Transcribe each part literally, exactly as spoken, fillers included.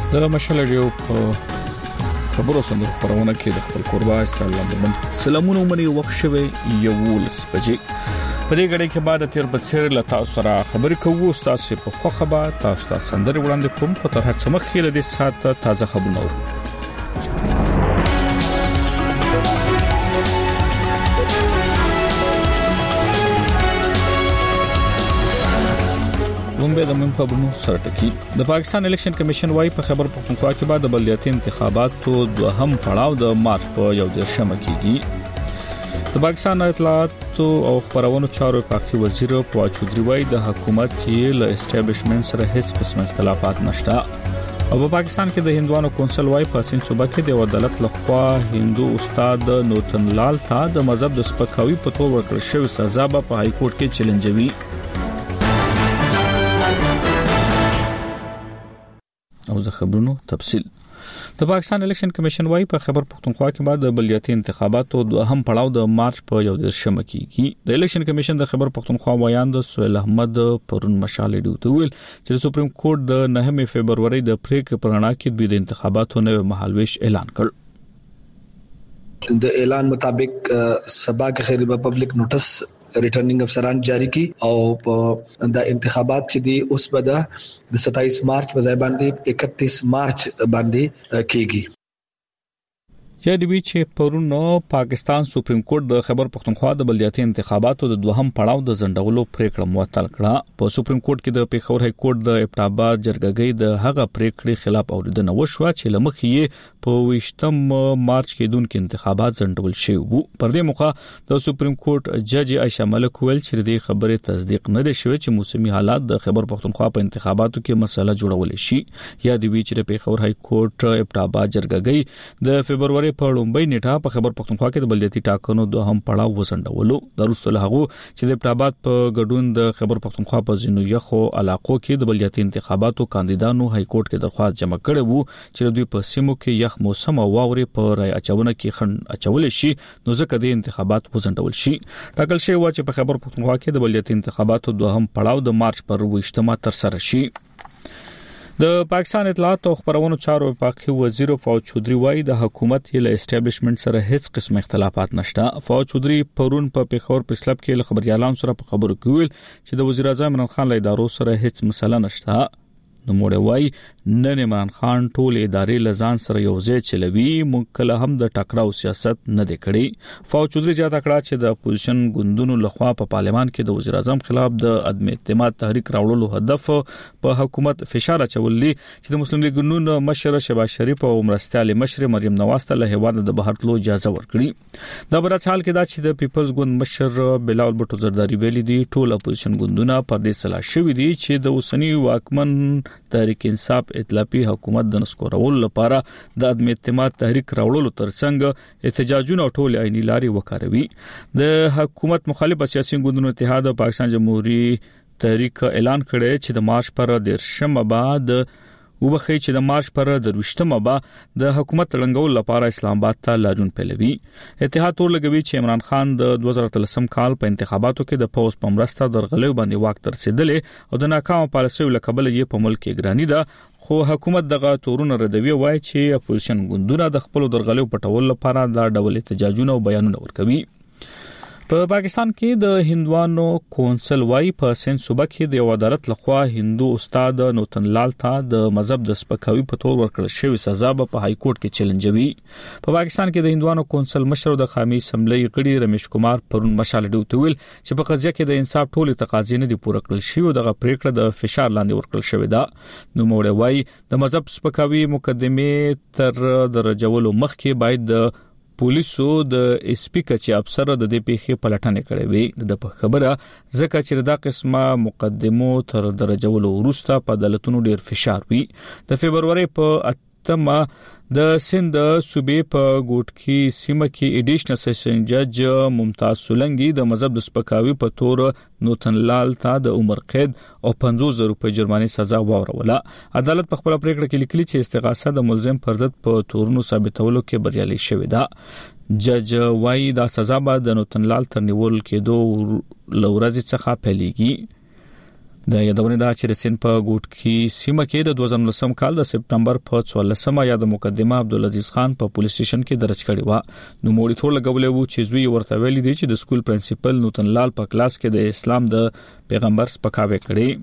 د مشال ریو په خبرو سندرو خبرونه کې د خپل قربا اسرائیل لمن سلامونه منی وخت شوي یو ولس بجې په دې غړي کې بعد تیر بصیر لتا سره خبرې کوو تاسو په خو خبر تاسو ته سندري وړاندې کوم خو تر هڅه مخ کې د سات تازه خبرونه لومبه د من خبرونو سرټکی د پاکستان الیکشن کمیشن وايي په خبر پښتونخوا کې بعد د بلدیاتي انتخاباتو دوهم پړاو د مارچ په یو دیرشم کېږي د پاکستان اطلاعات او خبرونو چارو پاکي وزیر فواد چودري وايي د حکومت یې له اسټابلیشمنت سره هیڅ قسم اختلافات نشته او په پاکستان کې د هندوانو کونسل وايي په سین صوبه کې د عدالت لخوا هندو استاد نوتن لال ته د مذهب د سپکاوي په تور ورکړل شوی سزا په های کورټ کې چیلنجوي او د خبرونو تفصیل د پاکستان الیکشن کمیشن وايي په خبر پښتونخوا کې بعد د بلدیاتي انتخاباتو دوهم پړاو د مارچ په یو دیرشم کېږي د الیکشن کمیشن د خبر پښتونخوا وایاند سهیل احمد پرون مشال ډیوته ویل چې سپریم کورټ د نهمه فبرवरी د پریکړې پر اړه کې د انتخاباتو نوې مهالويش اعلان کړ د اعلان مطابق سبا کې خیر پبلک نوټس ریټرنینګ افسران جاری کی او د انتخابات چې دی اوس به د ستایس مارچ په ځای باندې اکتیس مارچ باندې کېږي یا د وی چې پرونو پاکستان سپریم کورټ د خبر پښتونخوا د بلدیاتي انتخاباتو د دوهم پړاو د ځنډولو پریکړه معطل کړه په سپریم کورټ کې د پیښور های کورټ د ابټاباد جرګګۍ د هغه پریکړې خلاف اوریدنه وشوه چې لمخې په ویشتم مارچ کې دونکو انتخابات ځنډول شوی وو پر دې موخه د سپریم کورټ جج عائشہ ملک ویل چې د خبره تصدیق نه دي شوی چې موسمي حالات د خبر پښتونخوا په انتخاباتو کې مسله جوړول شي یا د وی چې د پیښور های کورټ ابټاباد جرګګۍ د فبرवरी په لومبۍ نیټه په خبر پښتونخوا کې د بلدیاتي ټاکنو دوهم پړاو وسنډولو دروسته له هغه چې د ابټاباد په ګډون د خبر پښتونخوا په ځینو یخو علاقو کې د بلدیاتي انتخاباتو کاندیدانو های کورټ کې درخواست جمع کړي وو چې دوی په سیمو کې یخ موسم او واوري په رای اچونه کې خن اچول شي نو ځکه د انتخابات وسنډول شي ټاکل شوی و چې په خبر پښتونخوا کې د بلدیاتي انتخاباتو دوهم پړاو د مارچ پر ویشتمه تر سره شي د پاکستان اطلاعات او خبرونو چارو پاکي وزیر فواد چودري وايي د حکومت یې له اسټابلیشمنت سره هیڅ قسم اختلافات نشته فواد چودري پرون په پیښور پسلب کې له خبريالانو سره په خبرو کې ویل چې د وزیر اعظم عمران خان له ادارو سره هیڅ مسله نشته نو موږ وایي نن عمران خان ټول ادارې لزان سره یو ځای چلوي مونږ کله هم د ټکراو سیاست نه دی کړی فواد چودري زیاته کړه چې د اپوزیشن ګوندونو لخوا په پارلمان کې د وزیر اعظم خلاف د عدم اعتماد تحریک راوړلو هدف په حکومت فشار اچولې چې د مسلم لیگ ګوند مشر شهباز شریف او مرستيال مشر مریم نواز ته له هواد د بهر تلو اجازه ورکړي دا برات حال کې دا چې د پیپلز ګوند مشر بلاول بټو زرداری ویلي دي ټول اپوزیشن ګوندونه پر دې سلا شوې دي چې د اوسنی واکمن تحریک انصاف ائتلافي حکومت د نسکورولو لپاره د عدم اعتماد تحریک راوړلو ترڅنګ احتجاجونه ټول عیني لاري وکاروي د حکومت مخالف سیاسي ګوندونو اتحاد پاکستان جمهوریت تحریک اعلان کړی چې د مارچ پر دیرشم بعد وبخې چې د مارچ پر دروشتمه با د حکومت تړنګول لپاره اسلام آباد ته لاجون پیلوي اتحاد تور لګوي چې عمران خان د دوه زره اتلسم کال په انتخاباتو کې د پوز پمرسته درغلې باندې واک تر رسیدلې او د ناکام پالیسیو لکبل یې په ملک کې ګرانی ده خو حکومت دغه تورونه ردوي وای چې اپوزیشن ګوندونه د خپل درغلې پټول لپاره د ډول احتجاجونه او بیانونه ورکوي په پاکستان کې د هندوانو کونسل وايي په سین صوبه کې د عدالت لخوا هندو استاد نوتن لال ته د مذهب د سپکاوي په تور ورکړل شوی سزا په های کورټ کې چیلنجوي په پاکستان کې د هندوانو کونسل مشر د قومي اسمبلی غړي رمیش کمار پرون مشال ډیوته ویل چې په قضیه کې د انصاف ټول تقاضې نه دي پوره کړل شوی او دغه پریکړه د فشار لاندې ورکړل شوی دا نو موږ وايي د مذهب سپکاوي مقدمه تر درجولو مخکې باید د پولیسو د اس پی کچې افسر د دې پیښې پلټنه کړې وي د په خبره ځکه چې دا قسمه مقدمو تر درجولو وروسته په عدالتونو ډیر فشار وي د فبرवरी په اتمه د سند صوبې په ګوټکی سیمه کې ایډیشنل سیشن جج ممتاز سولنګي د مذهب د سپکاوي په تور نوتن لال ته د عمر قید او پنځوس زره روپۍ جرمانه سزا واوروله عدالت په خپل پریکړه کې لیکلي چې استغاثه د ملزم پر ضد په تورونو ثابتولو کې بریالي شوې ده جج وايي دا سزا به د نوتن لال تر نیول کېدو لورځ څخه پیلېږي د یادونه دا چې رسین په ګوټکی سیمه کې د دوه زره نولسم کال د سپټمبر په څوارلسمه یا د مقدمه عبدالعزیز خان په پولیس سټیشن کې درج کړی و. نو موړي تور لګولې وو چې زوی ورته ویلي دی چې د سکول پرنسپل نوتن لال په کلاس کې د اسلام د پیغمبر سپکاوي کړی.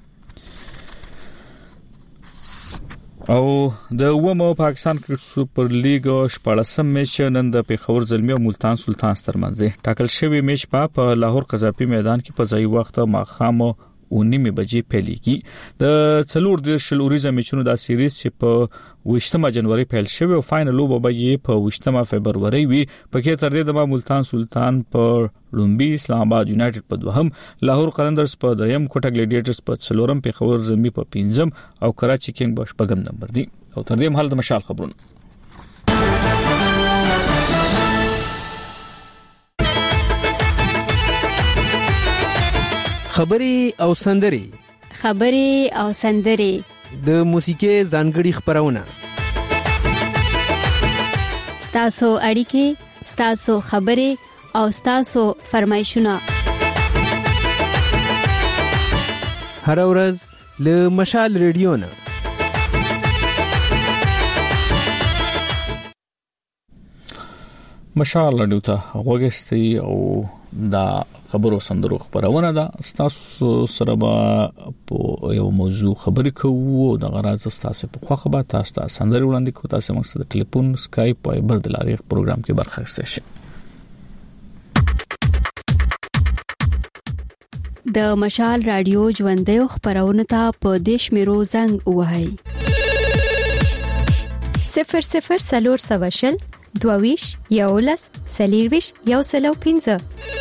او د ومو پاکستان کرکټ سپر لیګ شپږم میچ نن د پیښور زلمی او ملتان سلطان سترمنځ ټاکل شوی میچ په لاهور قذافي میدان کې په ځای وخت ماخام او نیمه بجې پیلېږي. د څلور د شلوريزه میچونو د سیریز چې په وشتمه جنوري پیل شوی او فائنل لوبه به په وشتمه فبرवरी وي. پکې تر دې د ملتان سلطان په لومبي اسلام آباد یونایټډ په دوهم، لاهور قلندرز په دریم، کوټه ګلیډیټرز په څلورم، پیښور زلمی په پنځم او کراچي کینګ په شپږم نمبر دي. او تر دې مهال د مشال خبرونه. خبري او سندري خبري او سندري د موسیقي ځانګړي خبرونه ستاسو اړیکې ستاسو خبري او ستاسو فرمایشونه هر ورځ له مشال ریډیو نه. مشال ریډیو ته وګورئ او دا خبرو سندرو خبرونه ده. ستاسو سره به په یو موضوع خبرې کوو او د غراض ستاسو په خوا خبره تاسو ته سندري وړاندې کوو. تاسو موږ سره ټلیفون، اسکایپ او ایبر د لارې پروګرام کې برخه اخیستئ شئ. د مشال رادیو ژوندۍ خبرونه ته په دیش میرو زنګ وهاي صفر صفر سلور سواشل دوویش یولس سلیرویش یو سلو پینزه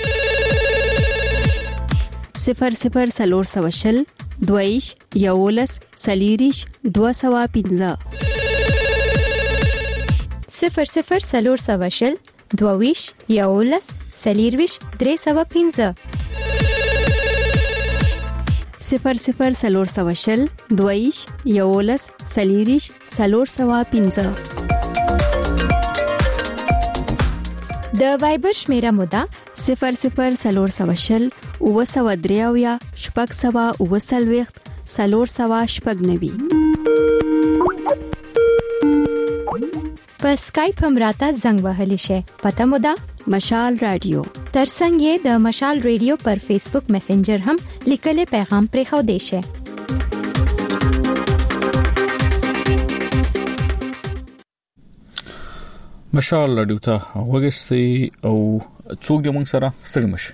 صفر صفر سلور سواشل دوویش یولس سلیریش دو سوا پینزه صفر صفر سلور سواشل دوویش یولس سلیرویش درې سوا پینزه صفر صفر سلور سواشل دوویش یولس سلیریش سلور سوا پینزه. د وایبر شمیره مودا صفر صفر سلور سواشل او سوا دریاویا شپږ سوا او سلويخت سلور سوا شپږ نوي. په اسکایپ هم راته زنګ وهلی شي. پته مودا مشال رادیو. ترڅنګ یې د مشال رادیو پر فیسبوک میسنجر هم لیکل پیغام پرې خو دی شي. مشال رادیو ته وګورئ او څوک د موږ سره ستړي مشي.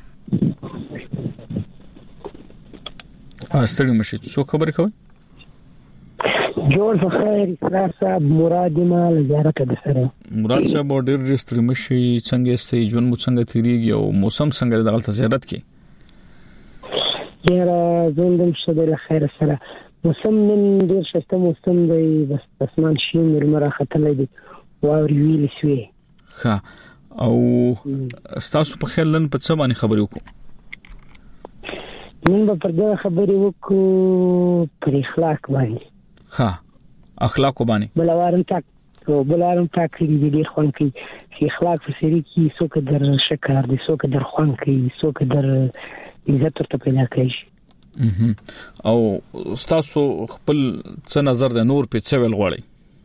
ا ستړي مشي څوک خبرې کوي؟ جوړ بخیر اسرار صاحب مراد مال زیارت د سره. مراد صاحب ډېر ستړي مشي، څنګه ستې ژوند مو څنګه تیریږي او موسم څنګه د غلط زیارت کې؟ ډېر ژوند هم شه د خیر سره. موسم نن ډېر شته موسم دی، بس اسمان شین مرمر ختلې دي واوري ویل شوی. ها او ستاسو په خیال نن په څه باندې خبرې وکړو؟ نن به پر دغه خبرې وکړو پر اخلاق باندې. ها اخلاق باندې بلوارم تک او بلوارم تک دې دې خوان کې چې اخلاق په سری کې څوک در شکر دي، څوک در خوان کې، څوک در عزت ورته پیدا کوي. او ستاسو خپل څه نظر د نور په څه ویل غواړي؟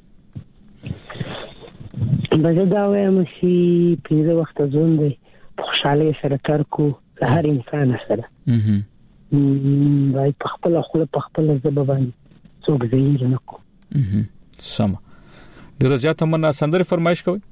بزه دا وایم چې په وخت ځون دی خوشاله سره تر کو هر انسان سره. مم وای په خپل خپل په خپل زبه باندې څوک زیر نه کو. سم. ډیر زیاته مننه. سندره فرمایش کوي؟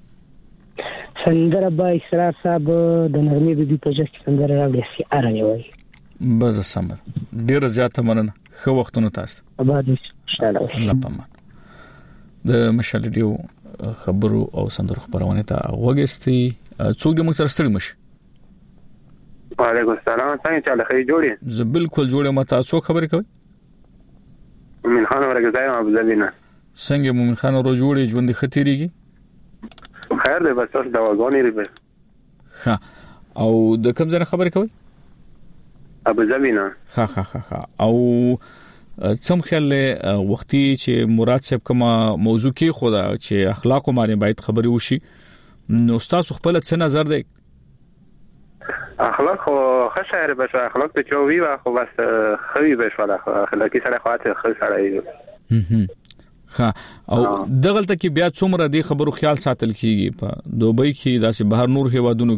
سندره به اسرار صاحب د نرمي بيبي په جست سندره راوړي سي ارني وای. بز سم. ډیر زیاته مننه. خو وختونه تاسو. آباد انشاءالله. الله پامان. د مشال ریډیو خبرو او سندرو خبرونه ته وګورئ. څوک د موږ سره ستړي مشي؟ وعلیکم السلام. څنګه چاله خې جوړې؟ زه بالکل جوړه. مته څوک خبرې کوي؟ مومن خان ورګزایم ابو ظبي نه. څنګه مومن خان ورو جوړې ژوند خطرېږي؟ خیر دی بس د واغونې ری به. ها او د کوم ځای خبرې کوي؟ ابو ظبي نه. ها ها ها او څم خیال وختي چې مراد صاحب کومه موضوع کې خدا چې اخلاق باندې باید خبرې وشي، نو تاسو خپل څه نظر دی؟ اخلاق خو خشایر بشه اخلاق ته چوي وا خو بس خوي بشه اخلاقي سره خاطر خو سره ها او دغلت کې بیا څومره دی خبرو خیال ساتل کیږي په دوبۍ کې داسې بهر نور هیوادونو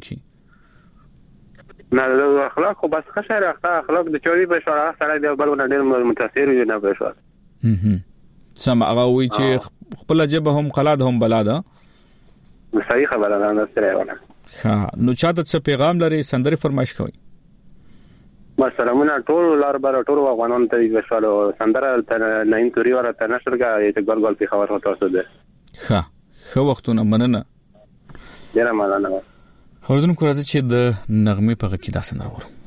کې نه اخلاق خو بس خشایر اخلاق د چوي بشه سره دی بلونه ډېر متاثر نه بشه هم سم هغه وی چې خپل جبه هم قلاد هم بلاده صحیح خبره ده نه سره ولا ها نو چاته څه پیغام لري سندري فرمایش کوي سلامونه ټول لار بار ټول افغانان ته وشالو سندره نه ان توري ورته نشرګه ایت ګل ګل په خبر هوته اوسه ده ها خو وختونه مننه ډیره مننه خبردون کو راځي چې د نغمه په کې داسې نه ورو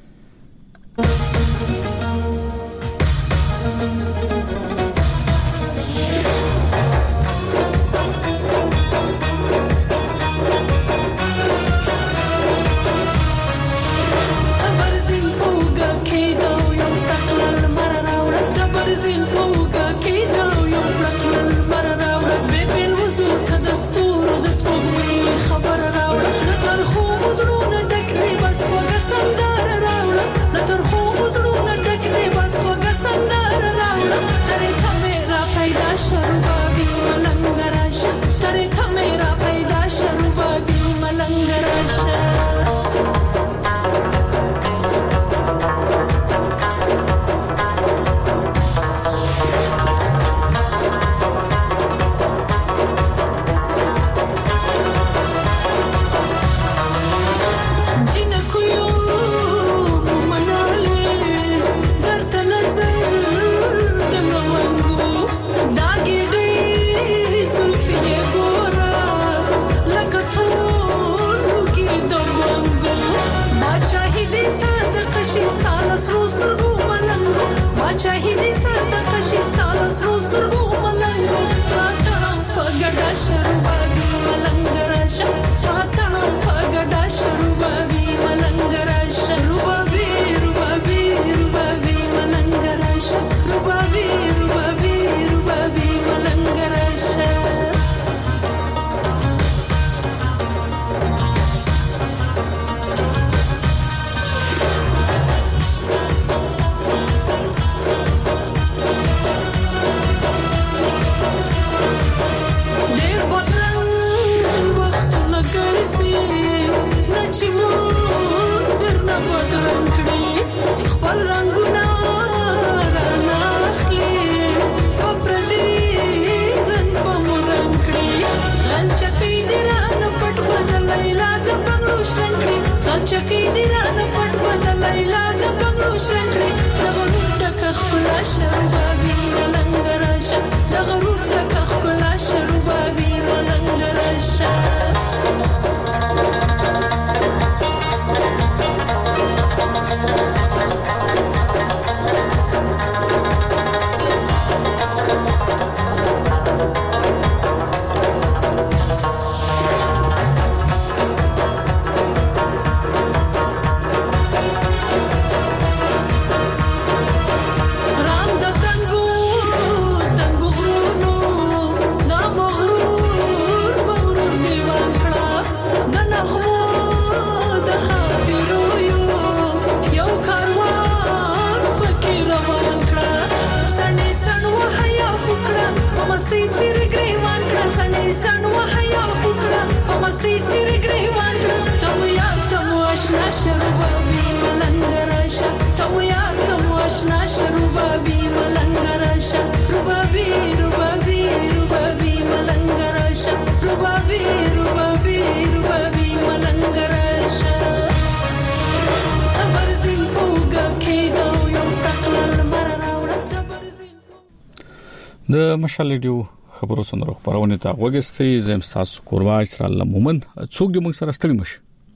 د مشال ریډیو خبرو سندرو خبرونه ته وګستې زم تاسو کوروا اسرائیل مومن څوک د موږ سره ستړي مش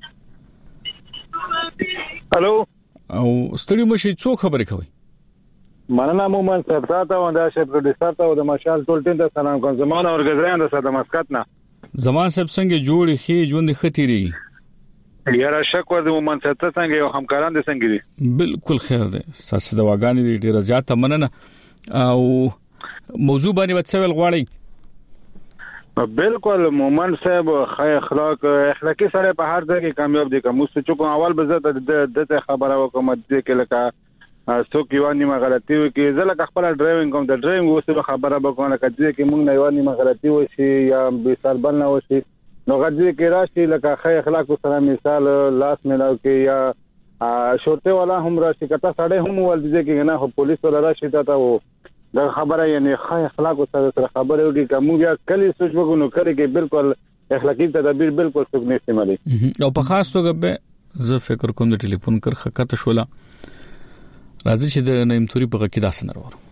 الو او ستړي مش څوک خبرې کوي مننه مومن صاحب تاسو دا شپ پروډوسر ته د مشال ټول ټیم ته سلام کوم زمانه اورګزریان د ساده مسکت نه زمان صاحب څنګه جوړ خي ژوند خطيري یاره شک ور د مومن صاحب څنګه یو همکاران دي څنګه دي بالکل خیر دي ساس د واغانی ډیره زیاته مننه او موضوع باندې وڅول غواړي بالکل مومن صاحب خیر اخلاق اخلاقی سره په هر ځای کې کامیاب دي کوم څه چې کوم اول به زه د خبره وکم د کې لکه څوک یو نیمه غلطي وکي زه لکه خپل ډرایوینګ کوم د ډرایوینګ وسه خبره وکم لکه چې موږ نه یو نیمه غلطي وشي یا به سربل نه وشي نو غږی کې راشي لکه خیر اخلاق سره مثال لاس ملاو کې یا شورته والا هم راشي کته سړی هم ول دي کې نه پولیس ولا راشي ته و دا خبره یعنی خیر اخلاق سره خبره وکړي کوم بیا کلی سوچ وګونو کړي کې بالکل اخلاقی تدابیر بالکل څوک نه استعمالي او په خاص توګه به زه فکر کوم د ټلیفون کرخه کته شولا راځي چې د نیم توري په کې داسې نه ورو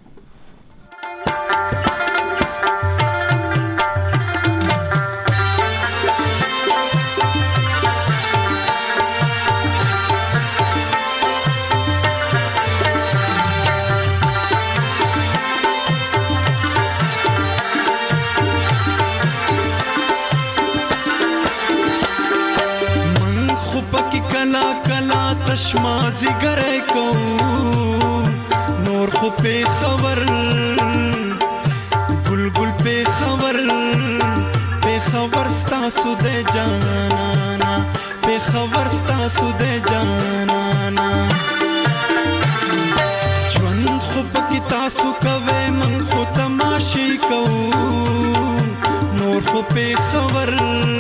تشمازی گره کو نور خو په خبر گل گل په خبر په خبر ستاسو د جانانا په خبر ستاسو د جانانا ژوند خو په تاسو کوي من خو تماشي کو نور خو په خبر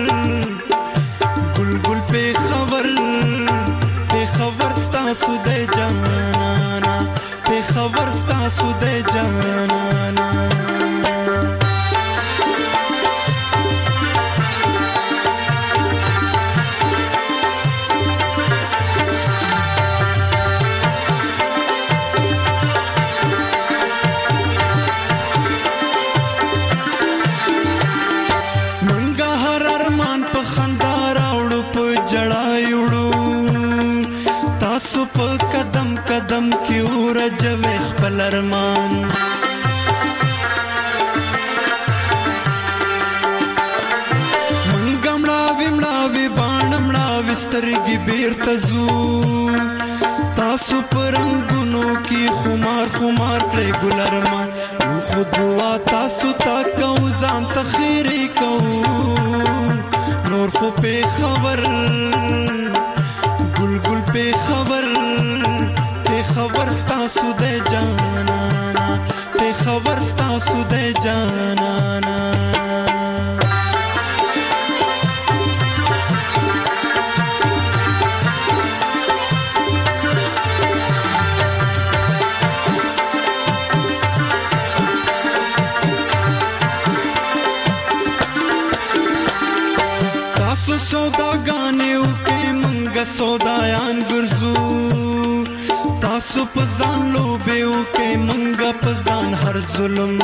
گل گل په خبر خبر ستاسو د جانانا په خبر ستاسو د جانانا منګه هر ارمان په خندا راوړو په جړایوړو تاسو په قدم قدم کې ورځوي خپل ارمان منګمړه ویمړه باڼمړه وسترګي بیرته زو تاسو پرنګونو کې خمار خمار کړي ګل ارمان خو دعا تاسو تا کو ځان تخیری کو نور خو په خبر په خبر په خبر ستاسو د جانانا په خبر ستاسو د جانانا تاسو سوداګانې وکي منګه سودایان ګرځو تاسو په ځان لوبه وکي منګه په ځان هر ظلم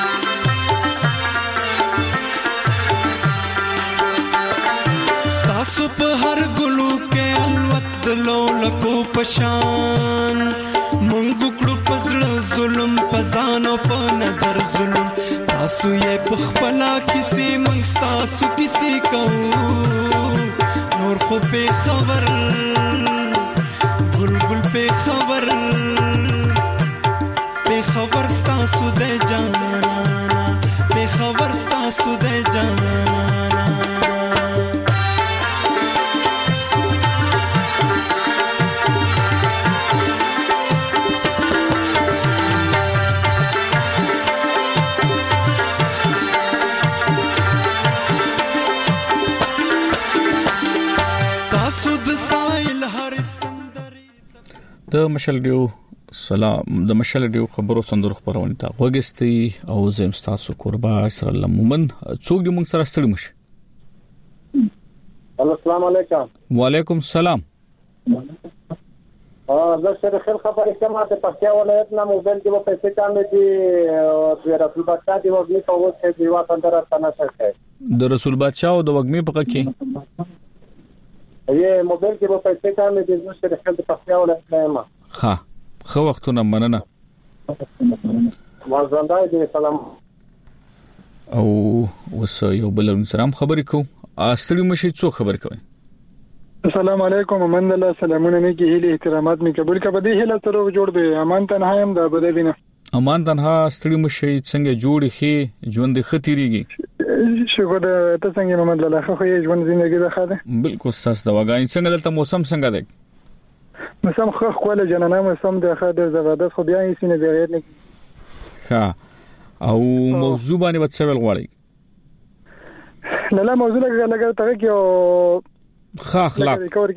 تاسو په هر ګلو کې الوت لولکو پشان منګو کړو پزړه ظلم په ځان او په نظر ظلم تاسو یې په خپل کیسې منګ تاسو کیسې کو نور خو په خبر گل گل په خبر په خبر ستاسو د جانانا په خبر ستاسو د جانانا د مشل ډیو سلام د مشل ډیو خبرو سندرو خبرونه تا وګستي او زم تاسو قربا سره لمن څوک دې موږ سره ستړي مش السلام علیکم وعلیکم السلام اه زه سره خل خبرې کوم ته پښتیا ولایت نه موبایل کې په پیسې کاندې دي د رسول بادشاہ دی وګړي په وڅ کې دیوا تندر تنه شته د رسول بادشاہ او د وګمي په کې یې موبایل کې په پیسې کاندې دي زه سره خل پښتیا ولایت نه ما ها خو وختونه مننه وازندای دې سلام او وس یو بل سلام خبرې کو استړي مشي څو خبر کوي السلام علیکم امان الله سلامونه مې کې هلي احترامات مې قبول کړه بده هله سره جوړ به امان تنها هم دا بده وینه امان تنها ستړي مشي څنګه جوړ هي ژوند ختيريږي شکر ته څنګه محمد الله خو یې ژوند زندگی ده خاله بالکل ساس دا وګاین څنګه دلته موسم څنګه دی موسم خو خپل جنانه موسم د خاله زبردست خو بیا یې سینه بغیر نه ها او موضوع باندې وڅ ول غواړي نه لا موضوع لګا ته کې او ښه اخلاق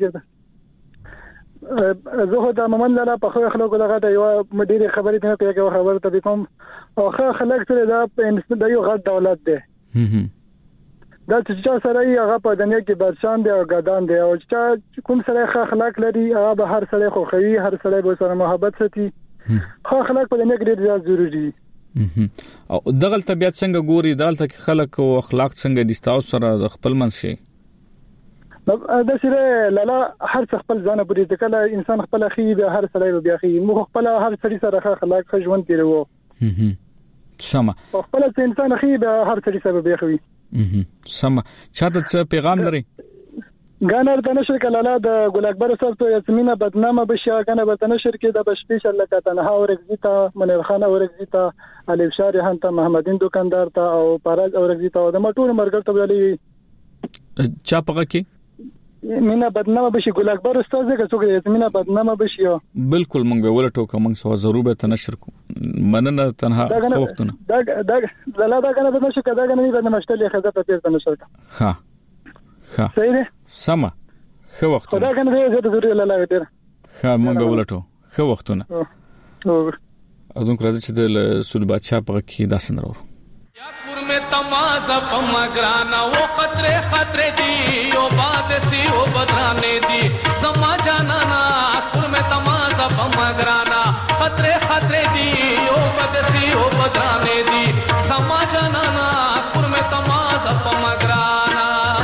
زه خو د محمد الله په خو اخلاق لغه دا یو مدیر خبرې ته کوي خبره ته کوم او خو اخلاق سره دا د یو غټ دولت دی دا چې سره یې هغه په دنیا کې بادشاہ دی او ګدان دی او چې کوم سره ښه اخلاق لري هغه به هر سره خو خوي هر سره به سره محبت ساتي خو اخلاق په دنیا کې ډېر ضروری دي او دغه طبيعت څنګه ګوري دالته کې خلک او اخلاق څنګه دي تاسو سره خپل منځ شي دا سره لاله هر څه خپل ځان پورې ته کله انسان خپل اخی به هر سره بیا اخی مو خپل هر سړي سره اخلاق ښه ژوند تیرو سما خپل انسان اخی به هر سړي سره بیا اخی سما چاته څه پیغام لري غانر د نشر کلاله د ګل اکبر صاحب ته یاسمینه بدنامه بشیا کنه به نشر کې د بشپیش الله کا تنها اورګزیتا منیر خان اورګزیتا علي بشار هان ته محمدین دکاندار ته او پراز اورګزیتا د مټور مرګ ته ویلي چا پغه کې مینا بدنامه بشي ګل اکبر استاد که څوک یاسمینه بدنامه بشي بالکل مونږ به ولټو کوم څه ضرور به تنشر کو مننه تنها وختونه دا دا لا دا کنه د نشر کدا کنه د مشتل خزه په تیر تنشر ها ها صحیح ده سما خو وختونه خدا کنه دې زه ضروري لاله ډیر ها مونږ به ولټو خو وختونه او دونکو راځي چې د سول بادشاہ په کې داسن راو यापुर में तमाजा पमगराना वो खतरे खतरे दी ओ बात सी ओ बदराने दी समा जाना ना यापुर में तमाजा पमगराना खतरे खतरे दी ओ बात सी ओ बदराने दी समा जाना ना यापुर में तमाजा पमगराना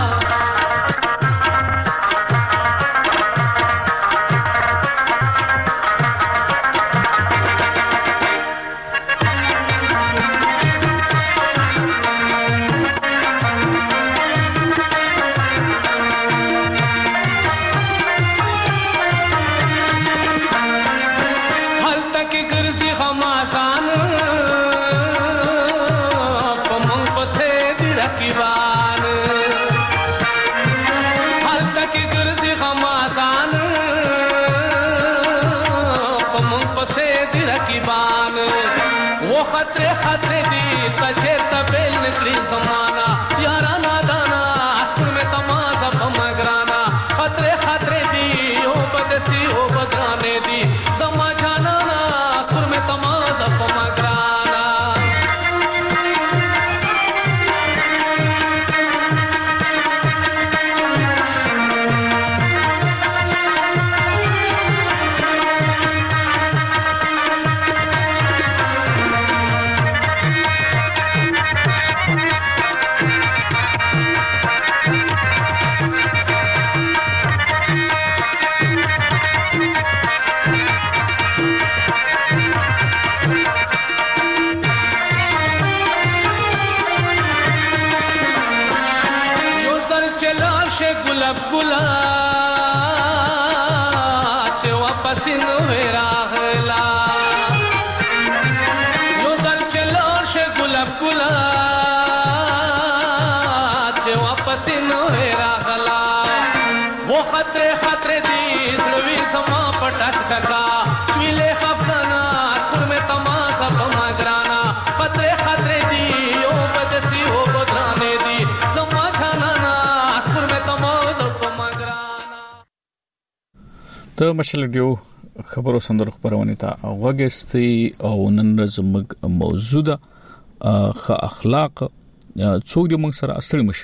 खतरे खतरे दी तजे तबेल निकली जमाना यारा नादाना में तमाजा पमगराना खतरे खतरे दी ओ बदसी ओ बदराने दी समझाना ना में तमाजा पमगराना गुलाब गुला चे वापस न वेराहला यो दल चलो शे गुलाब गुला चे वापस न वेराहला वो खतरे खतरे दी ध्रुवी समा पटक टका मिले खपना खुर में तमाशा पमगराना खतरे खतरे दी ओ बदसी ओ बदराने दी समझाना ना ته مشل ډیو خبرو سندرو خبرونه ته وګستي او نن زموږ موضوع ده خ اخلاق څوک دې موږ سره اصلي مش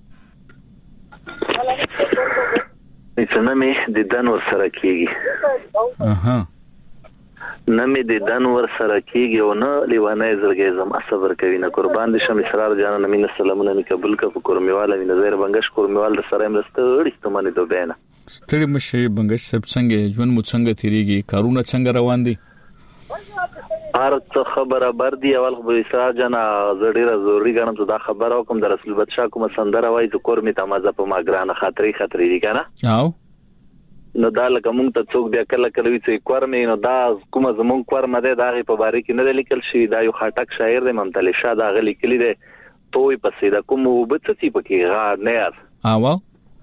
څنګه مې د دن ور سره کیږي اها نمې د دن ور سره کیږي او نه لیوانه زړګي زم صبر کوي نه قربان دي شم اسرار جان نمې سلامونه می قبول کا کورمیواله می نظر بنگش کورمیوال سره مرسته اړیسته باندې دوبینه ستړي مشه بنگش سب څنګه ژوند مو څنګه تیریږي کارونه څنګه روان دي هر څه خبره بر دی اول خو اسرار جان زړه ضروري غنم ته دا خبره کوم د رسول بادشاہ کوم سندره وای چې کور می تمازه په ماګرانه خاطري خاطري دي کنه او نو دا لکه مونږ ته څوک بیا کله کله وی چې کور مې نو دا کومه زمونږ کور مده دا غي په باره کې نه لیکل شي دا یو خاطک شاعر دی ممتل شاه دا غلي کلی دی توي پسې د کوم وبڅتی پکې غاړ نه یار اوا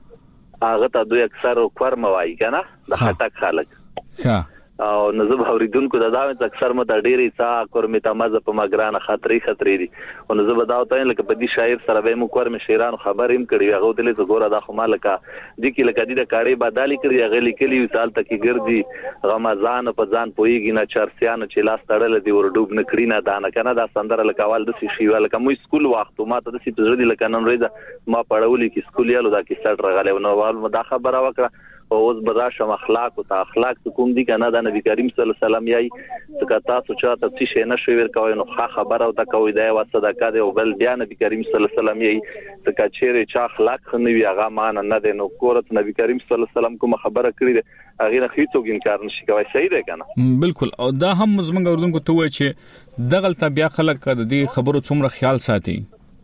هغه ته دوی اکثر کورم وایي کنه د خټک خلک ها او نزب اوریدونکو د داوت اکثر مت ډېری سا کورمه تمازه په مګرانه خطرې خطرې دي او نزب داوت لکه په دې شاعر سره به مو کورمه شیران خبریم کړي هغه دلته ګوره د خمالکا د کی لکه د کاړي بدالي کړي هغه لیکلي وسال تکي ګرځي رمضان په ځان پويږي نه چرسيان چې لاس تړل دي ور ډوب نه کړی نه دانه کنه دا سندره لکوال د شي ول کوم سکول وخت ما ته د سي پزړي لکه نن ورځ ما پړولې کی سکول یالو دا کی سټ رغله نو وال مدا خبره وکړه او اوس بداشم اخلاق او اخلاق کوم دي کنه د نبی کریم صلی الله علیه وسلم یای څنګه تاسو چاته څه شي نشوي ور کوي نو ښه خبره او تا کوي دا و صدقه دی او بل بیا نبی کریم صلی الله علیه وسلم یای څنګه چیرې چا اخلاق خنوي هغه مان نه دی نو کورت نبی کریم صلی الله علیه وسلم کوم خبره کړی دی هغه نه هیڅوک انکار نشي کوي صحیح دی کنه بالکل او دا هم زمونږ اردوونکو ته وایي چې دغلت بیا خلک د دې خبرو څومره خیال ساتي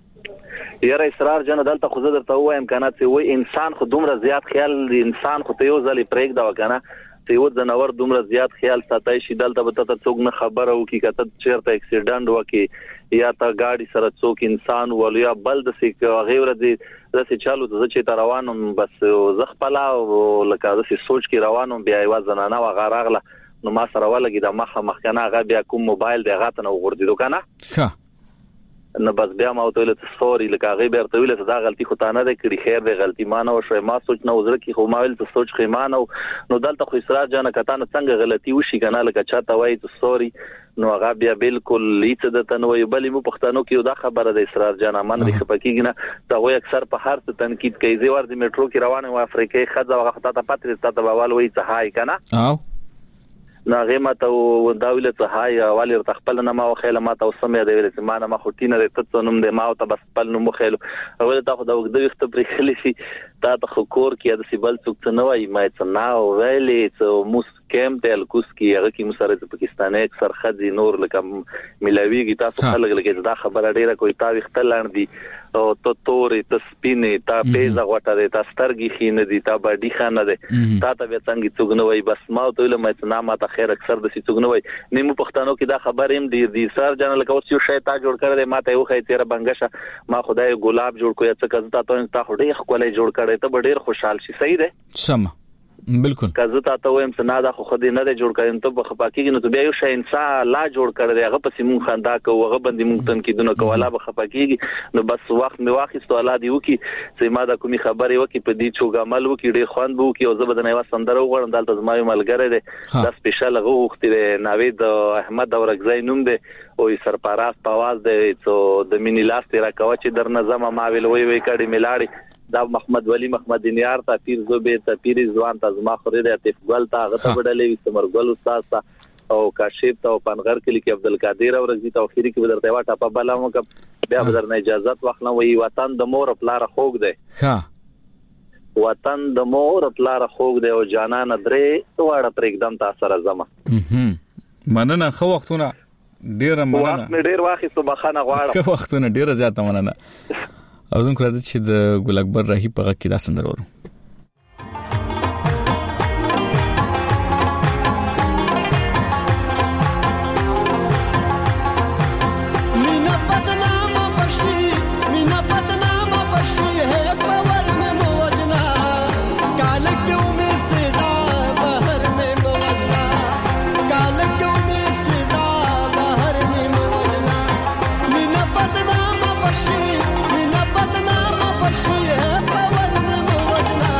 یاره اسرار جن دلته خو زه درته وایم کنه چې وای انسان خو دومره زیات خیال دی انسان خو ته یو ځلې پرېږ دا کنه چې یو ځناور دومره زیات خیال ساتي شي دلته به ته څوک نه خبره وکي کته چیرته اکسیډنټ وکي یا تا گاډي سره څوک انسان ولیا بل د سې غیر دي د سې چالو د چې تا روانم بس زخ پلا او لکه د سې سوچ کې روانم بیا یو ځنانه و غراغله نو ما سره ولګي د مخه مخکنه غا بیا کوم موبایل دی غاته نو ورډیدو کنه ښه نو بس بیا ما وتل ته سوري لکه هغه بیرته ویل ته دا غلطي خو تا نه ده کړی خیر به غلطي ما نه وشو ما سوچ نه وزر کی خو ما ویل ته سوچ خیمانه نو دلته خو اسرار جان کته نه څنګه غلطي وشي کنه لکه چاته وای ته سوري نو هغه بیا بالکل لیڅ د تنوي بلې مو پښتنو کې دا خبره د اسرار جان من د خپکیږي نه دا وای اکثر په هر څه تنقید کوي زی ور د میټرو کې روانه و افریقای خځه هغه خطا ته پاتې ته بوال وای ته هاي کنه او نو هغه ماته و دا ویل ته هاي والی ته خپل نه ما خیله ماته وسمه دی ویل چې ما نه ما خټینه د تڅونم د ما ته بس خپل نو مخېلو او ته خو دا وګد وخت پرې خلی شي تا ته خو کور کې د سیبل څوک څه نه وای ما څه ناو ویلې څه موس کېم ته الکوس کې هغه کې مسره د پاکستاني اکثر خدي نور لکه ملاویږي تاسو خلک لکه دا خبره ډیره کوي تا وخت لاندې او ته تورې ته سپینې تا پیزه غوټه دي تا سترګې خینه دي تا باډي خانه دي تا ته به څنګه څوک نه وای بس ما ته له مې نه ما ته خیر اکثر د څوک نه وای نیمو پښتنو کې دا خبر هم دي دي سر جنرال کوس یو شی تا جوړ کړل ما ته یو خې تیر بنګشه ما خدای ګلاب جوړ کوی څه کزتا ته تا خډې خپلې جوړ کړې ته ډېر خوشحال شي صحیح ده سم بالکل کزتا ته ويم څه نه دا خو خدای نه جوړ کړم ته په خپاکیږي نو ته بیا یو شی انسان لا جوړ کړی هغه پسې مونږ خندا کوو هغه باندې مونږ تنقیدونه کولا به خپاکیږي نو بس وخت می واخیستو الله دی وکي چې ما دا کومي خبرې وکي په دې چوغ عمل وکي ډېر خوان بو کی او زه به نه وسندره وغوړم دلته زما ملګری دی دا سپیشل هغه وخت دی ناوید احمد اورګزای نوم دی او سرپرست پاواز دی چې د مینی لاس تیرا کوي چې در نظم ما ویل وی وی کړي ملاړي دا محمد ولی محمد نیار تا پیر زوبه تا پیر ځوان تا زما خوري د اتف ګل تا غته بدلې استمر ګل استاد تا او کاشف تا او پنغر کلی کې عبد القادر او رضی توخيري کې بدرته واټه په بلا مو ک بیا بدر نه اجازه واخلم وی وطن د مور پلار خوګ دی ها وطن د مور پلار خوګ دی او جانان درې واړه پر एकदम تاسو سره زما مننه خو وختونه ډیر مننه وخت ډیر واخې صبح خانه غواړم خو وختونه ډیر زیاته مننه او زموږ راځي چې د ګل اکبر راهی په غږ کې دا سندره ورو مینا بدنامه بشي مینا بدنامه بشي ہے باور میں موجنا کال کیوں میں سزا باہر میں موجنا کال کیوں میں سزا باہر میں موجنا مینا بدنامه بشي بدنام بشي ہے باور میں موجنا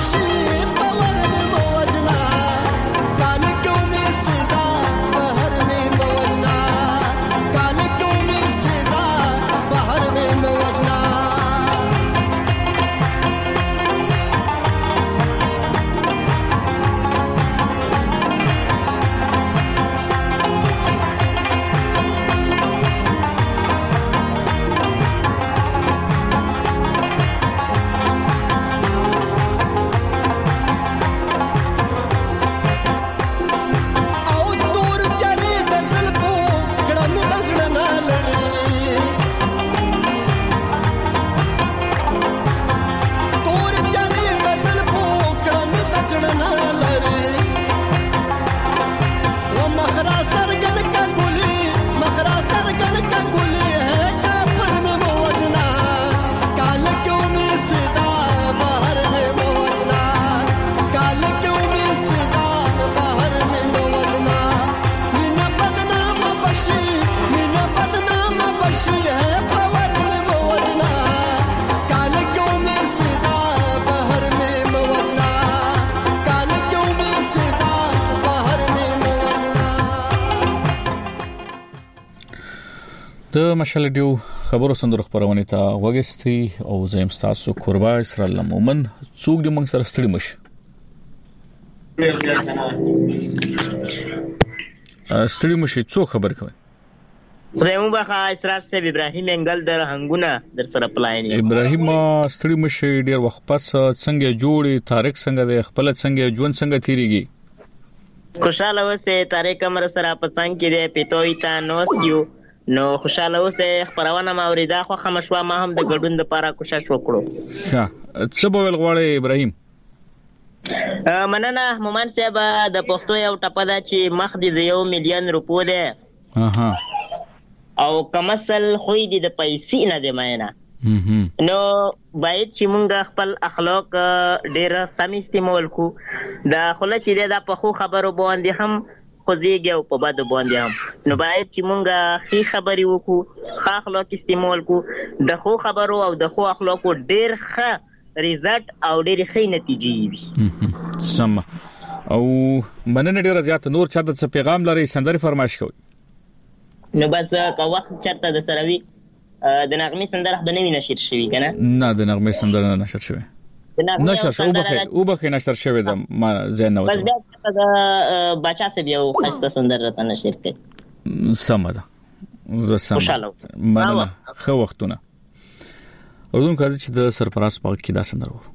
د مشالډیو خبرو سندرو خبرونه ته وګستي او زم تاسو قربا اسرائیل مومن څوک د موږ سره ستړي مش ستړي مش څوک خبر کوي زمو بخا اسرار سے ابراهیم انګل در هنګونه در سره پلایني ابراهیم ستړي مش ډیر وخت پس څنګه جوړي تاریخ څنګه د خپل څنګه ژوند څنګه تیریږي خوشاله اوسه تاریخ امر سره پڅنګ کې پیټوي تا نوس کیو نو خوشاله اوسه خبرونه ماوریدا خو خمشوا ما هم د ګډون د پاره کوشش وکړو ها څه بول غواړي ابراهیم مننه مومن صاحب د پښتو یو ټپه ده چې مخ دې یو میلیون روپو ده اها او کمسل خوې دې د پیسې نه دی مینه نو باید چې مونږ خپل اخلاق ډېر سم استعمال کو دا خله چې دا په خو خبرو باندې هم خوځيږي او په بده باندې هم نو باید چې مونږ خې خبري وکړو ښه اخلاق استعمال کو د خو خبرو او د خو اخلاقو ډېر ښه ریزلټ او ډېر ښه نتیجې وي سم او مننه ډېر زیات نور چاته څه پیغام لري سندري فرمایش کوي نو بس که وخت چرته د سروي د نغمه سندره د نوی نشر شوی کنه نه د نغمه سندره نه نشر شوی نشر شو وبخې وبخې نشر شوی د ما زین نو بس دا د بچا سه یو خسته سندره ته نشر کړي سمه ده ز سم مننه خو وختونه اردون کاږي چې د سرپراس پاک کې دا سندره و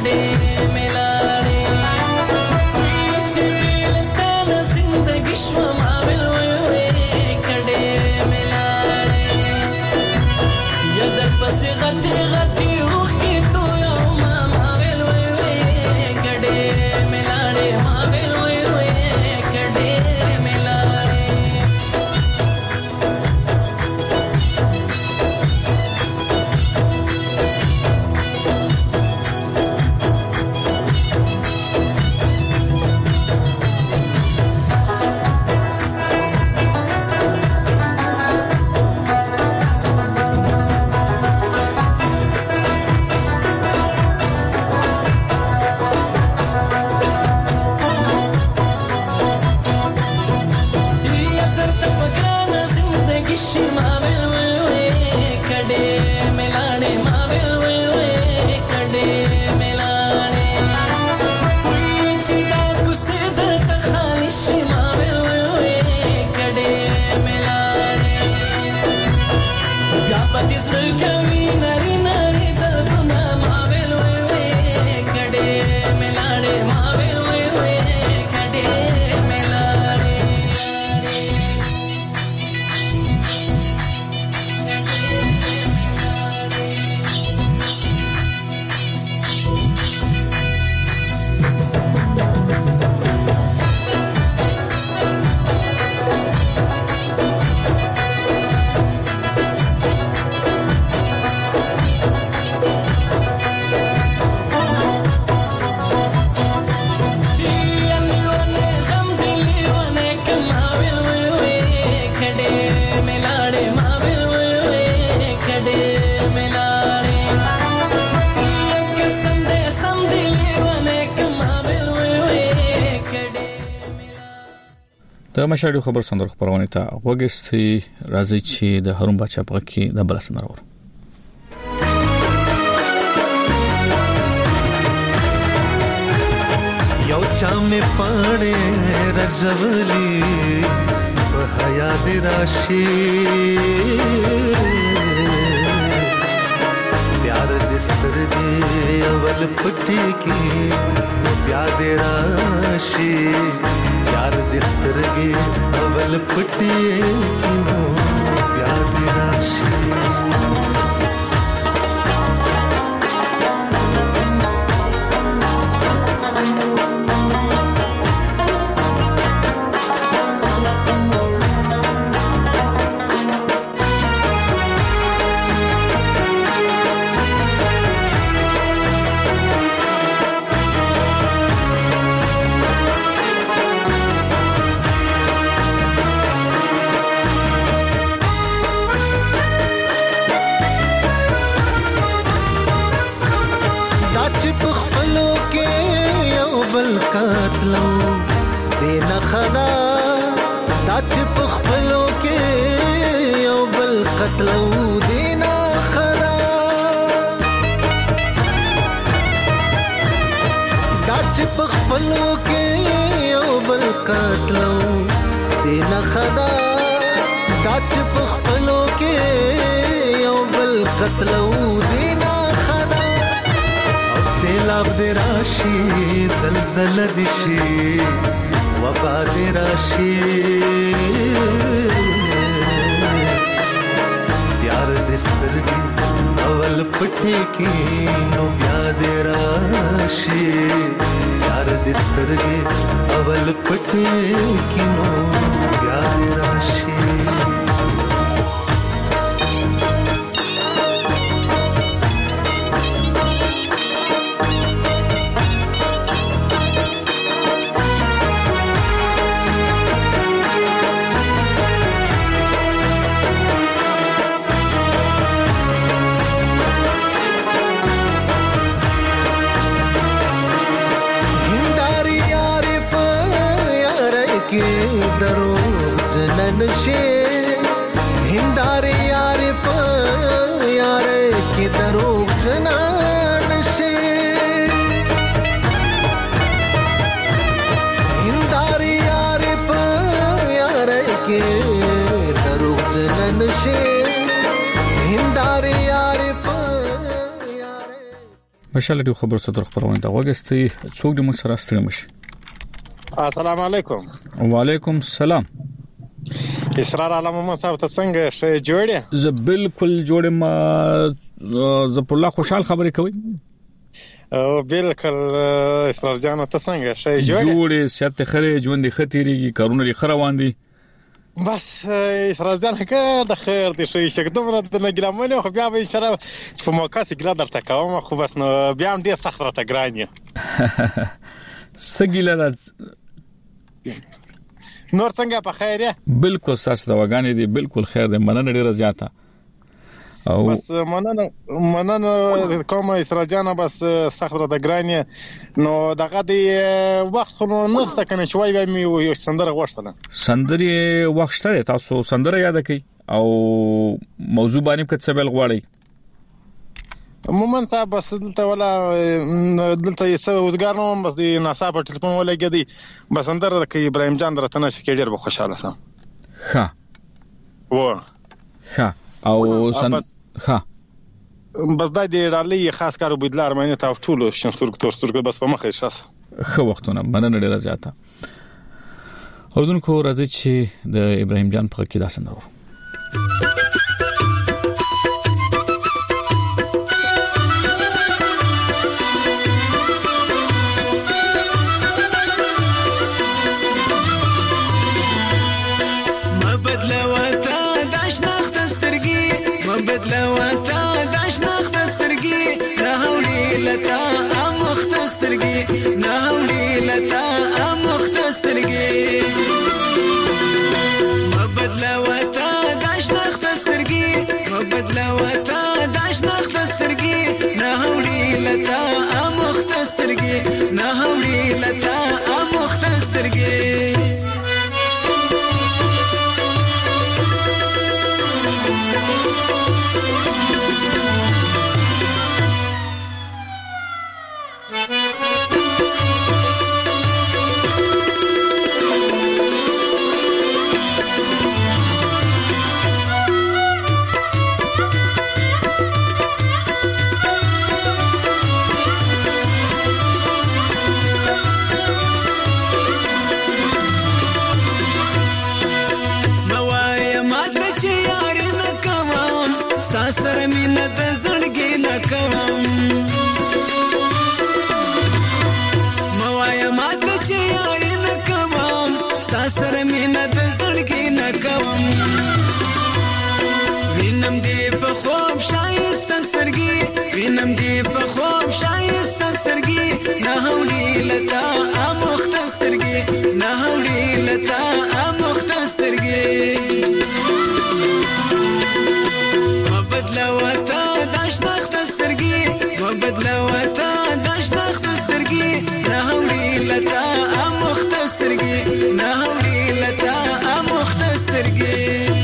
کډې ملاړې چې لکه زندګي شو ما ویل وې کډې ملاړې یا در پسې غټي غټي روح کې تو یو ما ما ویل وې کډې ملاړې ما ویل وې کډې ملاړې د مشاهده خبر سندر خبرونه ته وګستي راځي چې د هارون بچا په کې د بل سندر ور یو چا مې پاړې رجولي په حیا دې راشي پیار دې سترګې اول پټي کې بیا دې راشي پیار دې سترګې اول پټي کې بیا دې راشي قتلو دین خدا داچ پخپلو کې یو بل قتلو دین خدا داچ پخپلو کې یو بل قتلو دین خدا داچ پخپلو کې یو بل قتلو دین سیلاب دی راشی زلزل دیشی وبا دی راشی پیار دسترگی اول پٹی کی نو بیا دی راشی پیار دسترگی اول پٹی کی نو بیا دی راشی नशे हिंदारे यार प यार के दरोग जना नशे हिंदारे यार प यार के दरोग जना नशे हिंदारे यार प مشال دی خبر صدر خبرونه دا وګستي څوک د مون سره ستړي مشي. السلام علیکم. وعلیکم السلام. اسرار علامه محمد صاحب ته څنګه شې جوړه؟ زه بالکل جوړه ما زه په الله خوشحال خبرې کوي. او بالکل اسرار جان ته څنګه شې جوړه؟ جوړه سیاست خره ژوند خطرېږي کارونه لري خروان دي. بس اسرار جان که د خیر دي شي شګدم نه د نګرامونه خو بیا به اشاره په موقع سي ګلا درته کوم خو بس نو بیا هم ډیر سخت راته ګرانیه. سګیله نور څنګه په خیر یې؟ بالکل ساس د وګانې دي بالکل خیر ده مننه ډیره زیاته. او بس مننه مننه کومه اسرار جان بس سخت راته ګرانیه نو دغه دی وخت نو نسته کنه شوي به مې یو سندره غوښتنه. سندري وخت تاسو سندره یاد کړئ او موضوع باندې کڅ بل غواړئ. مومن صاحب بس دلته ولا دلته یې څه وزګار نو بس دی ناسا په ټلیفون ولګیدي بس اندر د ابراهیم جان درته نشه کې ډیر به خوشاله سم. ها و ها او سن ها بس دا دی رالي خاص کارو بدلار مې ته ټول شنسور تور سترګ بس په مخه شاس خو وختونه مننه ډیر زیاته. اوردونکو راځي چې د ابراهیم جان په کې داسنه ورو. بدلوتا داشناخ دسترګي نه هولي لتا امخ دسترګي نه هولي لتا امخ دسترګي بدلوتا داشناخ دسترګي بدلوتا داشناخ دسترګي نه هولي لتا امخ دسترګي نه هولي لتا امخ دسترګي سره مینه د زړګي نه کوم موایا ماته چې یاري نه کوم سره مینه د زړګي نه کوم وینم دی په خوب شایسته سترګي وینم دی په خوب شایسته سترګي نه هولي لتا امخت سترګي نه هولي لتا امخت سترګي بدلوتا داشناخت سترګي بدلوتا داشناخت سترګي نه هولي لتا امخت سترګي نه هولي لتا امخت سترګي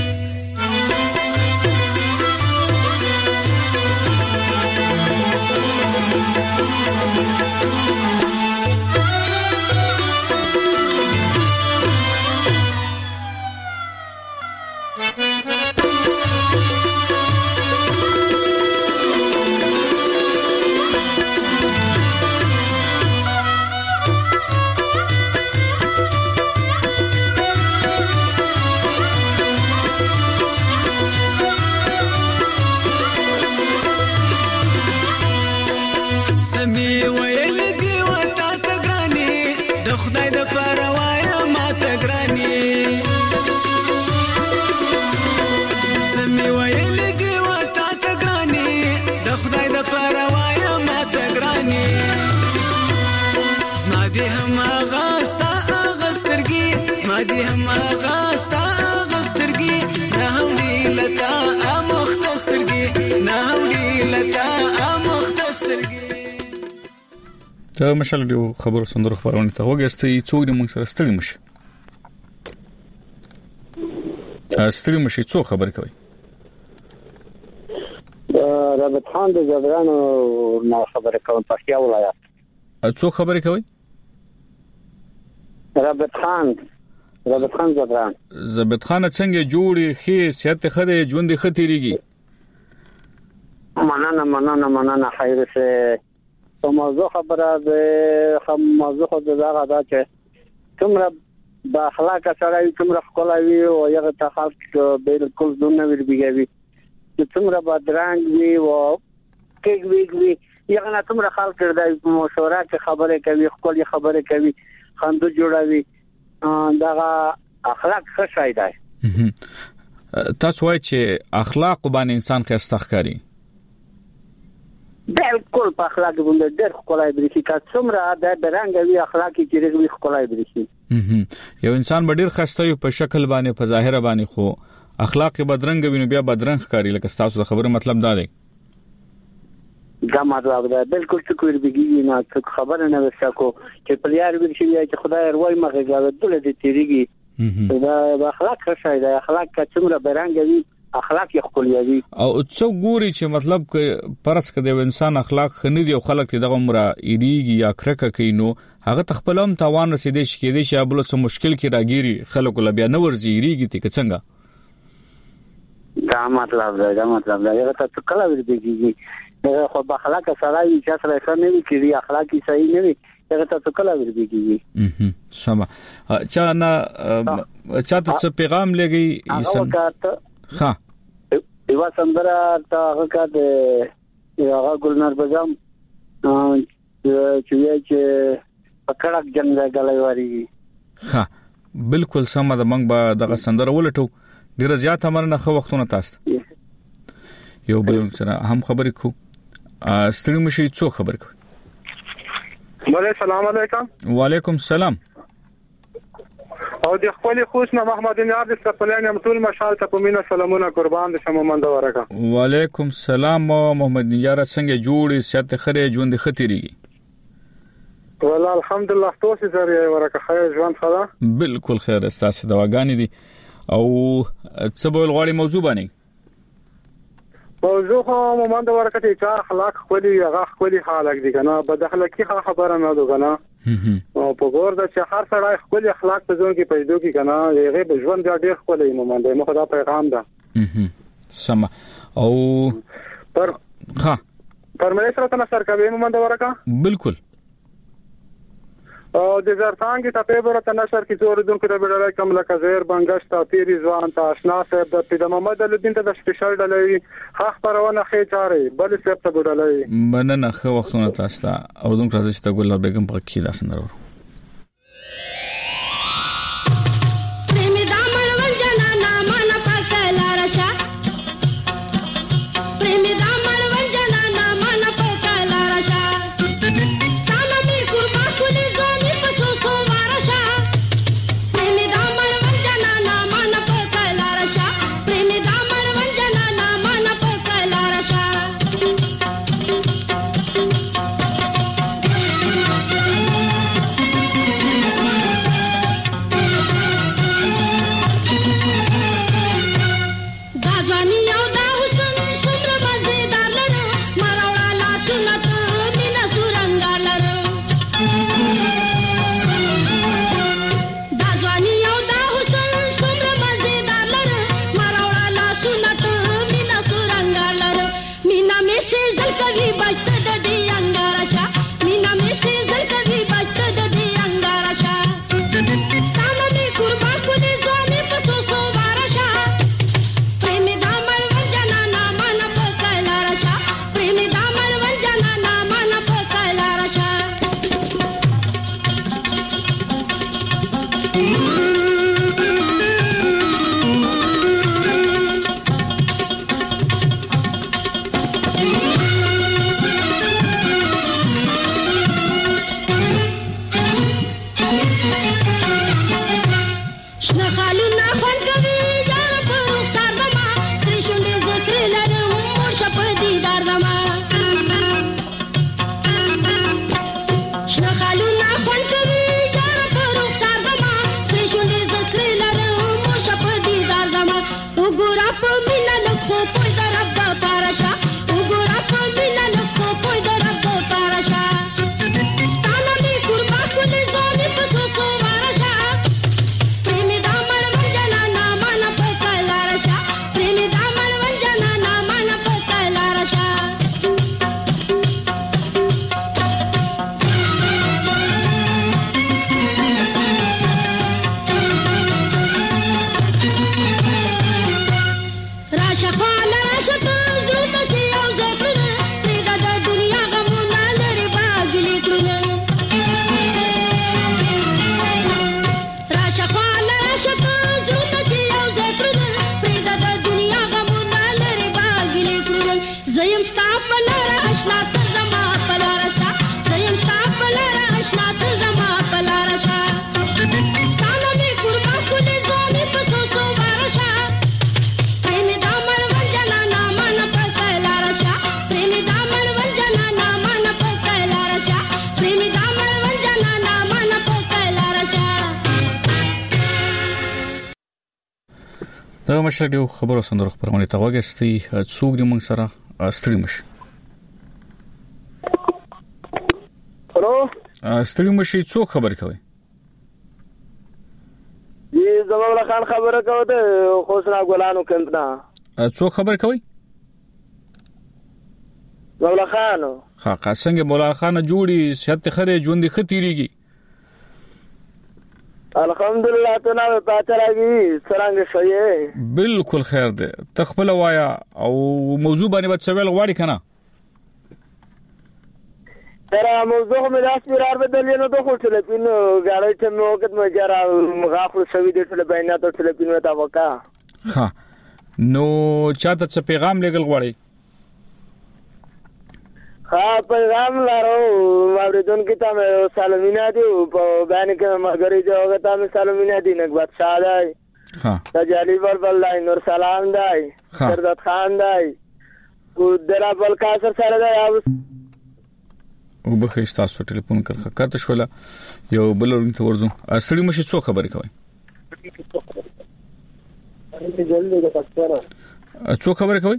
دي هم غاستا غسترګي نه هولي لتا امخت سترګي نه هولي لتا امخت سترګي. ته مشال دی خبر سندر خبرونه ته وګستې څوک د موږ سره ستړي مشي. ستړي مشي څو خبر کوي؟ رابط خان د زبرانو ما خبره کوم پښتیا ولایت. څو خبرې کوي؟ رابط خان رابط خان زبران زبط خان څنګه جوړي خې سیاست خره ژوند خطرېږي؟ مننه مننه مننه خیر سه په موضوع خبره د هم موضوع خو دغه دا چې کومره با اخلاق سره کومره خپلوي او یغه ته خلک بالکل دونه ور بيږي چې څومره بدرنګ وي او کې وی وی یغه نه کومره خلک د مشوره کې خبره کوي خپل خبره کوي خندو جوړوي دغه اخلاق ښه شای دی. تاسو وایئ چې اخلاق باندې انسان خسته ښکاري. بالکل په اخلاق باندې ډېر خلای برېښي که څومره د برنګ وی اخلاق کې ډېر خلای برېښي. یو انسان ډېر خسته وي په شکل باندې په ظاهر باندې خو اخلاق بدرنګ وي نو بیا بدرنګ ښکاري لکه تاسو د خبرو مطلب دا دی. دا مطلب دا بالکل څه کوي بيږي نه څه خبره نه وسکو چې پلیار ویل شي چې خدای روي مغه غاوه دله دې تیریږي دا اخلاق ښه شي دا اخلاق که څومره برنګ وي اخلاق یې خپلوي او څو ګوري چې مطلب ک پرس کده انسان اخلاق خني دي او خلک دغه عمره ایریږي یا کرکه کینو هغه تخپلم توان رسیدي شي کېدي چې ابل څه مشکل کې راګيري خلکو لبیا نه ورزي ایریږي ته څنګه دا مطلب دا دا مطلب دا یو ته کله ورېږي دا خو په اخلاق سره یې چې سره څه نه وي کېږي اخلاقي صحیح نه وي دا ته کله ورېږي. اه سم چا نه چا ته څه پیغام لګي اسم ها یو سندره ته هغه د هغه ګلنار بزم چې چې پکړک جنگ غلې واري. ها بالکل سم ده موږ به دغه سندره ولټو ډیر زیات امرنه خو وختونه تاسو یو بل سره هم خبرې کو ستړي مشي څو خبرې کو. مولوی سلام علیکم. وعلیکم السلام. او د خپل خوشنه محمد نیاز د خپلین متول مشال ته پمینه سلامونه قربان د شمومند ورکا. وعلیکم السلام محمد نیاز څنګه جوړې ست خره ژوند خطرېږي. والله الحمدلله تاسو زری ورکا خیر ژوند خدا. بالکل خیر استاسو دواګانی دي او څه بول غوړي موضوع باندې موضوع هم مومند ورکا چې اخلاق خولي هغه خولي حالک دي کنه بد اخلاقی خبره نه ده کنه او په ګور د چې هر سړی خپل اخلاق په ځون کې پیدا کی کنه هغه به ژوند ډېر خپل مومند مو خدا پیغام ده. سم او پر ها پرمې سره تاسو سره کوي مومند ورکا بالکل او د زرتانګي ته په ورته نشر کې زور دونکو د بډای کم لکه زیر بنگش ته پیری ځوان ته آشنا صاحب د پیدا محمد الدین ته د سپیشل ډلې خاص پرونه خې چارې بل صاحب ته بډای مننه خو وختونه تاسو ته او دونکو راځي ته ګل بیگم په کې داسن درو Premi دا مشر دیو خبرو سندره خبرونه ته وګستي څوک دی موږ سره ستړي مشي هلو ستړي مشي څوک خبر کوي یی زموږ خان خبره کوي ته خوشنا ګلانو کندنا څوک خبر کوي مولا خان ها څنګه مولا خان جوړي صحت خره ژوند ختيريږي الحمدلله ته نو پاتې راګي څنګه شوي بالکل خیر ده تخپل وایا او موضوع باندې وڅ ویل غواړي کنه ترا موضوع مې داس پیرار بدل نه دوه خپل پینو غاړې ته نو وخت مې جرا مغافل شوي د ټول بیانات ټول پینو تا وکا ها نو چاته څه پیغام لګل غواړي ها پیغام لارو اوریدون کې تاسو سلامونه دي په باندې کې مګری جوړه تاسو سلامونه دي نک بادشاہ دی ها تجالی وربل دی نور سلام دی سردت خان دی کو درا بل کاسر سره دی او وبخښ تاسو ټلیفون کړه کاته شولا یو بل ورته ورزو اصلي مشي څو خبرې کوي څو خبرې کوي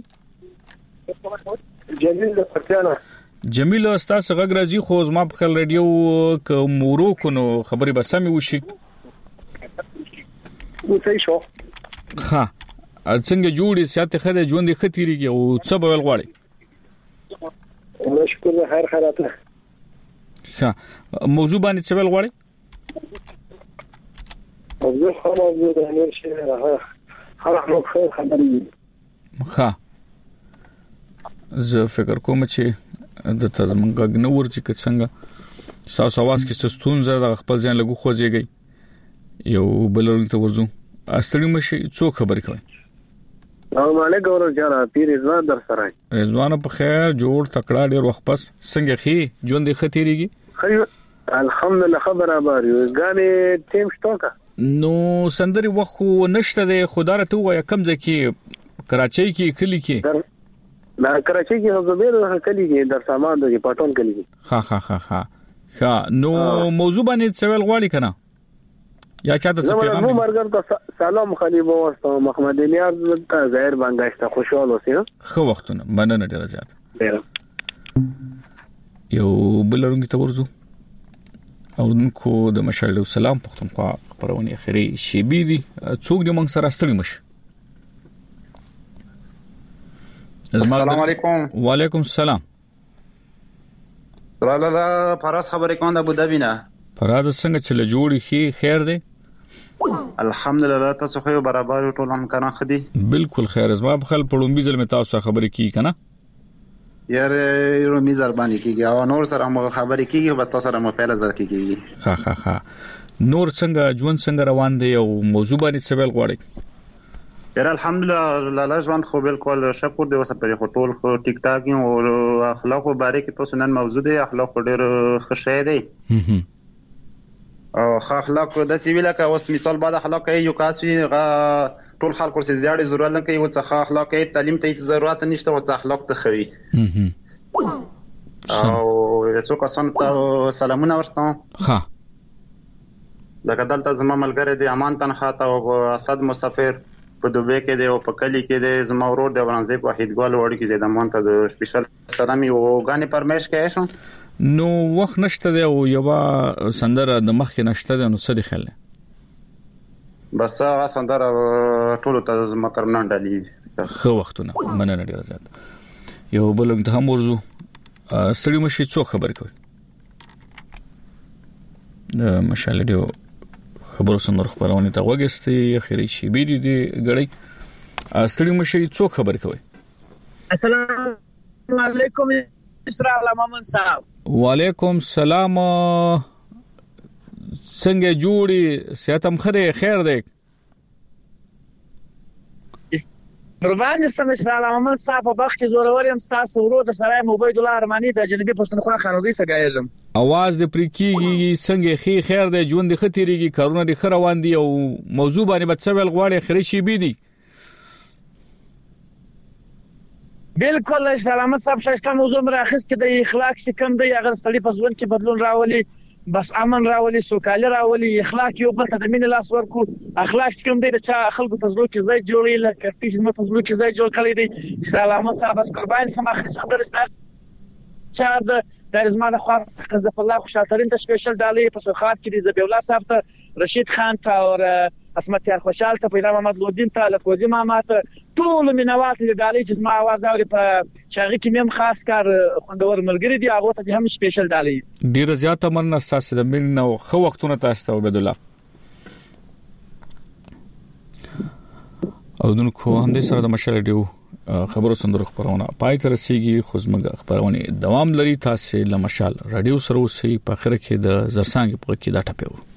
جمیل د پرچانه جمیل استاد غږ راځي خو زما په خل رادیو ک مورو کو نو خبرې به سمې وشي وڅې شو ها څنګه جوړي سیاته خده ژوند ختيريږي او څه به ول غواړي مشکور خیر خیراته ها موضوع باندې څه ول غواړي موضوع موضوع د هر شي راغله هر خیر خبرې ها زه فکر کوم چې د تاسو غږ نه ورچې که څنګه ساس اواز کې سستون زړه د خپل ځان لګو خوځيږي یو بلورل ته ورزو استړي مشي څو خبرې کوي السلام علیکم ورجانا پیر رضوان در سره رضوان په خیر جوړ تکړه ډیر وخت پس څنګه خي ژوند ختيريږي خیر الحمدلله خبره باري غانې ټیم شتوکا نو سندري وخت نشته د خدای ته وای کم ځکه کراچۍ کې کلی کې لا کراچۍ کې زبیر کلی کې در سامان د پټون کلی ها ها ها ها ها نو موضوع باندې څه ویل کنه یا چاته څه پیغام نو مرګر ته سلام خلیب واسطه محمد نیاز ته ظاهر بنگاشته خوشاله اوسئ خو وختونه مننه ډیر زیات یو بلرونګ ته ورزو او نکو د مشال سلام پختونخوا خبرونه اخري شیبي دي څوک د موږ سره ستړي مش السلام علیکم وعلیکم السلام لالا فراز خبرې کوم د ابو ظبي نه فراز څنګه چل جوړی خي خیر دی الحمدلله تاسو خو برابر ټول هم کنه خدي بالکل خیر زما په خپل پړومبي ځل می تاسو خبرې کی کنه یار یو می زربانی کیږي او نور سره مو خبرې کیږي په تاسو سره مو پیله زر کیږي ها ها ها نور څنګه ژوند څنګه روان دی او موضوع باندې څه ویل غواړئ یار الحمدلله لاله ژوند خو بالکل شکر دی وسه پرې ټول خو ټیک ټاک او اخلاق مبارک تاسو نن موضوع دی اخلاق ډېر خوشاله دی او اخلاق د سیویل کا اوس مثال بعد اخلاق یو کاسي ټول خلکو سره زیاده ضرورت نه کوي او څه اخلاق تعلیم ته ضرورت نشته او څه اخلاق ته خوي او څو کسان ته سلامونه ورته ها لکه دلته زما ملګری دی امان تنخوا ته او اسد مسافر په دوبه کې دی او په کلی کې دی زما ورور دی ورانځي په وحیدګل وړي کې زیاده مونته د سپیشل سلامي او غانې پرمیش کې شو نو وخت نشته دی او یو سندره د مخ کې نشته دی نو څه دی خل بس هغه سندره ټول ته زما ترمنان ډالي خو وختونه مننه ډیر زیات یو بل ته هم ورزو ستړي مشي څو خبر کوي د مشال دی خبرو سندره خبرونه ته وګستي اخري شي بي دي غړي ستړي مشي څو خبر کوي. السلام علیکم اسرائیل محمد صاحب. وعلیکم السلام. څنګه جوړي سیاتم خره خیر دی. قربان سم اسرائیل محمد صاحب په وخت کې زورور يم تاسو ورو د سرای عبید الله ارمانی د جنوبي پښتونخوا خانوزي سګایږم. اواز د پریکيږي څنګه خي خیر دی ژوند د خطرېږي کارونه د خروان دي او موضوع باندې به څه ویل غواړي خري شي بي دي. بالکل اسرائیل محمد صاحب شایسته موضوع مراخص کې د اخلاق سکم دی هغه سړي په ژوند کې بدلون راولي بس امن راولي سوکالي راولي اخلاق یو بل ته د مين لاس ورکو اخلاق څنګه دی چې خلکو په زړه کې ځای جوړي لکه چې په زړه کې ځای جوړ کړی دی. اسلام محمد صاحب بس قربان سم اخر صدر ستار چې د د زمانه خاص قزف الله خوشالترین ته سپیشل ډالۍ په سوخات کې د زبی الله صاحب ته رشید خان ته او اسمت یار خوشال ته پیدا محمد لودین ته لکوزی محمد ټول مینوات د ډالۍ چې ما आवाज اوري په شاغي کې مم خاص کار خوندور ملګری دی هغه ته هم سپیشل ډالۍ. ډیر زیات مننه تاسو د مين نو خو وختونه تاسو ته عبد الله. او دونکو هم د سره د مشال دیو خبرو سندرو خبرونه پای تر رسیدي خو زمګه خبرونه دوام لري. تاسو له مشال رادیو سره اوسئ په اخر کې د زرسانګ په کې دا ټپیو.